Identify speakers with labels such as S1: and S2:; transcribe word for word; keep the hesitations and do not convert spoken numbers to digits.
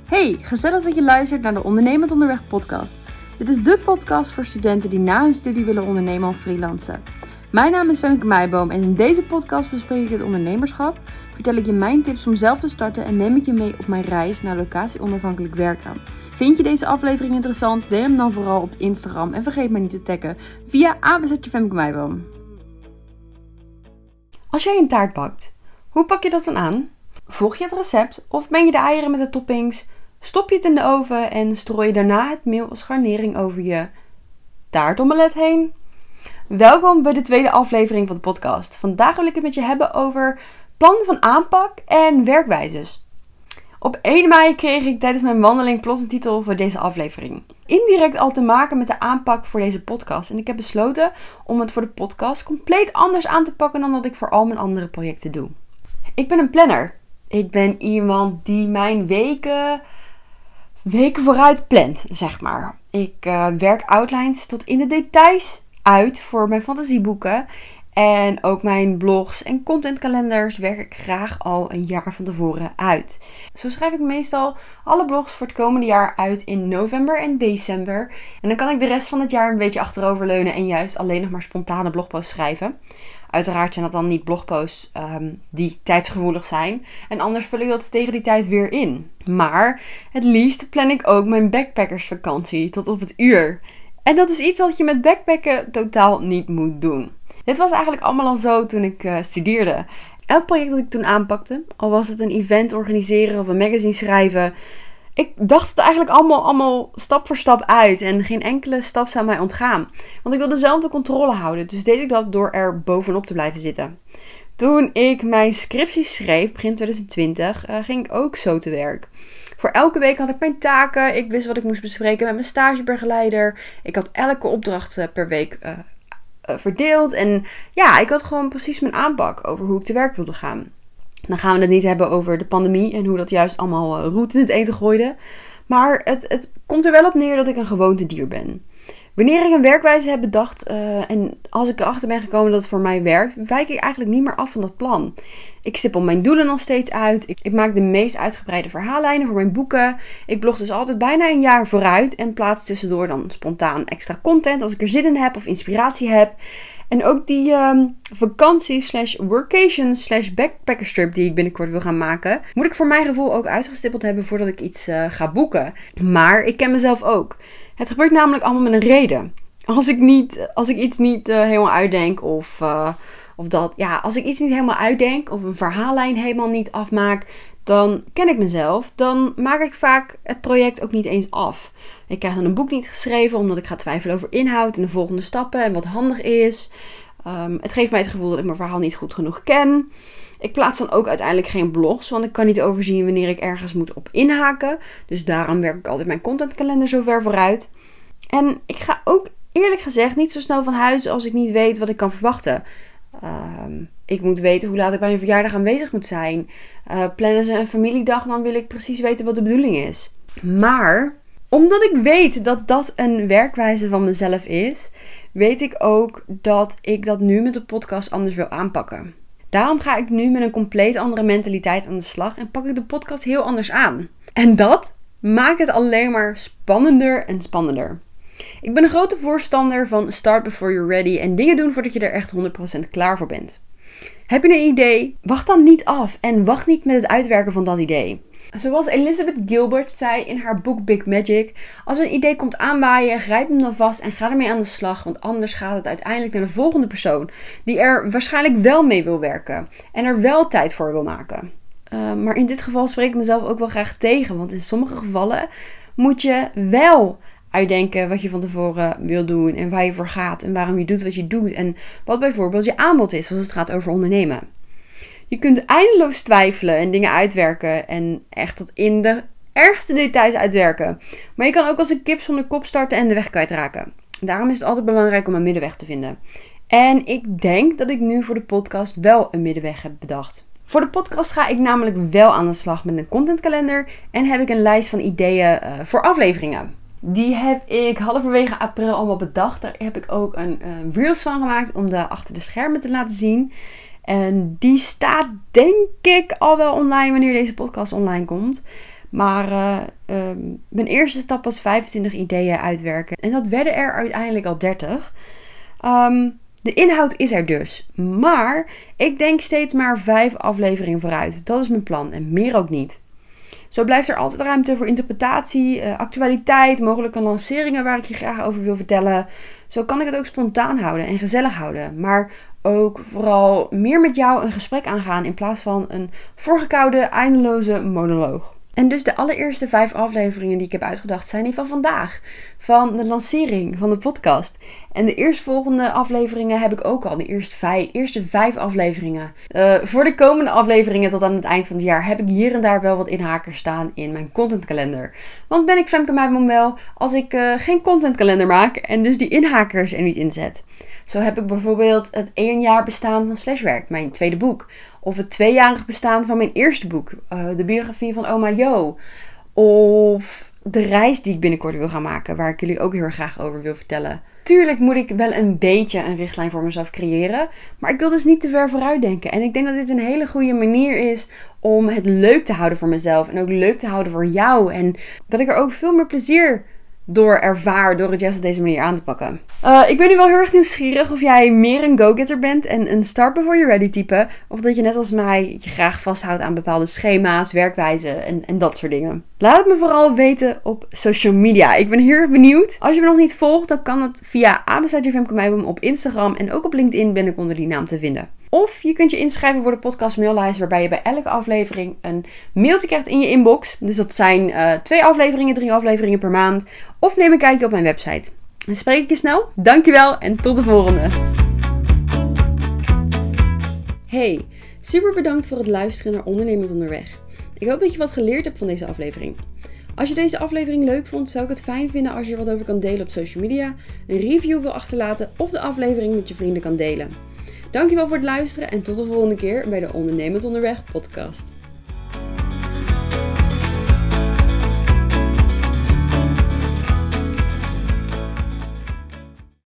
S1: Hey, gezellig dat je luistert naar de Ondernemend Onderweg podcast. Dit is de podcast voor studenten die na hun studie willen ondernemen of freelancen. Mijn naam is Femke Meiboom en in deze podcast bespreek ik het ondernemerschap, vertel ik je mijn tips om zelf te starten en neem ik je mee op mijn reis naar locatie-onafhankelijk werken. Vind je deze aflevering interessant? Deel hem dan vooral op Instagram en vergeet mij niet te taggen via apenstaartje Femke Meiboom. Als jij een taart bakt, hoe pak je dat dan aan? Volg je het recept of meng je de eieren met de toppings? Stop je het in de oven en strooi je daarna het meel als garnering over je taartomelet heen? Welkom bij de tweede aflevering van de podcast. Vandaag wil ik het met je hebben over plannen van aanpak en werkwijzes. Op één mei kreeg ik tijdens mijn wandeling plots een titel voor deze aflevering. Indirect al te maken met de aanpak voor deze podcast. En ik heb besloten om het voor de podcast compleet anders aan te pakken dan dat ik voor al mijn andere projecten doe. Ik ben een planner. Ik ben iemand die mijn weken... weken vooruit plant, zeg maar. Ik uh, werk outlines tot in de details uit voor mijn fantasieboeken. En ook mijn blogs en contentkalenders werk ik graag al een jaar van tevoren uit. Zo schrijf ik meestal alle blogs voor het komende jaar uit in november en december. En dan kan ik de rest van het jaar een beetje achteroverleunen en juist alleen nog maar spontane blogposts schrijven. Uiteraard zijn dat dan niet blogposts um, die tijdsgevoelig zijn. En anders vul ik dat tegen die tijd weer in. Maar het liefst plan ik ook mijn backpackersvakantie tot op het uur. En dat is iets wat je met backpacken totaal niet moet doen. Dit was eigenlijk allemaal al zo toen ik uh, studeerde. Elk project dat ik toen aanpakte, al was het een event organiseren of een magazine schrijven, ik dacht het eigenlijk allemaal, allemaal stap voor stap uit en geen enkele stap zou mij ontgaan. Want ik wilde zelf de controle houden, dus deed ik dat door er bovenop te blijven zitten. Toen ik mijn scriptie schreef, begin twintig twintig, uh, ging ik ook zo te werk. Voor elke week had ik mijn taken, ik wist wat ik moest bespreken met mijn stagebegeleider. Ik had elke opdracht uh, per week uh, uh, verdeeld en ja, ik had gewoon precies mijn aanpak over hoe ik te werk wilde gaan. Dan gaan we het niet hebben over de pandemie en hoe dat juist allemaal roet in het eten gooide. Maar het, het komt er wel op neer dat ik een gewoontedier ben. Wanneer ik een werkwijze heb bedacht uh, en als ik erachter ben gekomen dat het voor mij werkt, wijk ik eigenlijk niet meer af van dat plan. Ik stippel mijn doelen nog steeds uit. Ik, ik maak de meest uitgebreide verhaallijnen voor mijn boeken. Ik blog dus altijd bijna een jaar vooruit en plaats tussendoor dan spontaan extra content als ik er zin in heb of inspiratie heb. En ook die um, vakantie slash workation slash backpackerstrip die ik binnenkort wil gaan maken, moet ik voor mijn gevoel ook uitgestippeld hebben voordat ik iets uh, ga boeken. Maar ik ken mezelf ook. Het gebeurt namelijk allemaal met een reden. Als ik, niet, als ik iets niet uh, helemaal uitdenk of, uh, of dat, ja, als ik iets niet helemaal uitdenk of een verhaallijn helemaal niet afmaak, dan ken ik mezelf. Dan maak ik vaak het project ook niet eens af. Ik krijg dan een boek niet geschreven omdat ik ga twijfelen over inhoud en de volgende stappen en wat handig is. Um, het geeft mij het gevoel dat ik mijn verhaal niet goed genoeg ken. Ik plaats dan ook uiteindelijk geen blogs, want ik kan niet overzien wanneer ik ergens moet op inhaken. Dus daarom werk ik altijd mijn contentkalender zo ver vooruit. En ik ga ook eerlijk gezegd niet zo snel van huis als ik niet weet wat ik kan verwachten. Um, ik moet weten hoe laat ik bij een verjaardag aanwezig moet zijn. Uh, plannen ze een familiedag, dan wil ik precies weten wat de bedoeling is. Maar omdat ik weet dat dat een werkwijze van mezelf is, weet ik ook dat ik dat nu met de podcast anders wil aanpakken. Daarom ga ik nu met een compleet andere mentaliteit aan de slag en pak ik de podcast heel anders aan. En dat maakt het alleen maar spannender en spannender. Ik ben een grote voorstander van start before you're ready en dingen doen voordat je er echt honderd procent klaar voor bent. Heb je een idee? Wacht dan niet af en wacht niet met het uitwerken van dat idee. Zoals Elizabeth Gilbert zei in haar boek Big Magic, als een idee komt aanwaaien, grijp hem dan vast en ga ermee aan de slag, want anders gaat het uiteindelijk naar de volgende persoon die er waarschijnlijk wel mee wil werken en er wel tijd voor wil maken. Uh, maar in dit geval spreek ik mezelf ook wel graag tegen, want in sommige gevallen moet je wel uitdenken wat je van tevoren wil doen en waar je voor gaat en waarom je doet wat je doet en wat bijvoorbeeld je aanbod is als het gaat over ondernemen. Je kunt eindeloos twijfelen en dingen uitwerken en echt tot in de ergste details uitwerken. Maar je kan ook als een kip zonder kop starten en de weg kwijtraken. Daarom is het altijd belangrijk om een middenweg te vinden. En ik denk dat ik nu voor de podcast wel een middenweg heb bedacht. Voor de podcast ga ik namelijk wel aan de slag met een contentkalender en heb ik een lijst van ideeën uh, voor afleveringen. Die heb ik halverwege april allemaal bedacht. Daar heb ik ook een uh, reels van gemaakt om de achter de schermen te laten zien. En die staat denk ik al wel online wanneer deze podcast online komt. Maar uh, uh, mijn eerste stap was vijfentwintig ideeën uitwerken. En dat werden er uiteindelijk al dertig. Um, de inhoud is er dus. Maar ik denk steeds maar vijf afleveringen vooruit. Dat is mijn plan en meer ook niet. Zo blijft er altijd ruimte voor interpretatie, uh, actualiteit, mogelijke lanceringen waar ik je graag over wil vertellen. Zo kan ik het ook spontaan houden en gezellig houden. Maar ook vooral meer met jou een gesprek aangaan in plaats van een voorgekoude, eindeloze monoloog. En dus de allereerste vijf afleveringen die ik heb uitgedacht zijn die van vandaag. Van de lancering van de podcast. En de eerstvolgende afleveringen heb ik ook al. De eerste vijf, eerste vijf afleveringen. Uh, voor de komende afleveringen tot aan het eind van het jaar heb ik hier en daar wel wat inhakers staan in mijn contentkalender. Want ben ik Femke Meiboom wel als ik uh, geen contentkalender maak en dus die inhakers er niet in zet. Zo heb ik bijvoorbeeld het één jaar bestaan van Slashwerk, mijn tweede boek. Of het tweejarig bestaan van mijn eerste boek, uh, de biografie van Oma Jo. Of de reis die ik binnenkort wil gaan maken, waar ik jullie ook heel erg graag over wil vertellen. Tuurlijk moet ik wel een beetje een richtlijn voor mezelf creëren, maar ik wil dus niet te ver vooruit denken. En ik denk dat dit een hele goede manier is om het leuk te houden voor mezelf en ook leuk te houden voor jou. En dat ik er ook veel meer plezier door ervaar, door het juist op deze manier aan te pakken. Uh, ik ben nu wel heel erg nieuwsgierig of jij meer een go-getter bent en een start before you're ready type. Of dat je net als mij je graag vasthoudt aan bepaalde schema's, werkwijzen en, en dat soort dingen. Laat het me vooral weten op social media. Ik ben heel erg benieuwd. Als je me nog niet volgt, dan kan het via apenstaartje Femke Meiboom op Instagram en ook op LinkedIn ben ik onder die naam te vinden. Of je kunt je inschrijven voor de podcast maillijst, waarbij je bij elke aflevering een mailtje krijgt in je inbox. Dus dat zijn uh, twee afleveringen, drie afleveringen per maand. Of neem een kijkje op mijn website. Dan spreek ik je snel. Dankjewel en tot de volgende. Hey, super bedankt voor het luisteren naar Ondernemend Onderweg. Ik hoop dat je wat geleerd hebt van deze aflevering. Als je deze aflevering leuk vond, zou ik het fijn vinden als je er wat over kan delen op social media, een review wil achterlaten of de aflevering met je vrienden kan delen. Dankjewel voor het luisteren en tot de volgende keer bij de Ondernemend Onderweg podcast.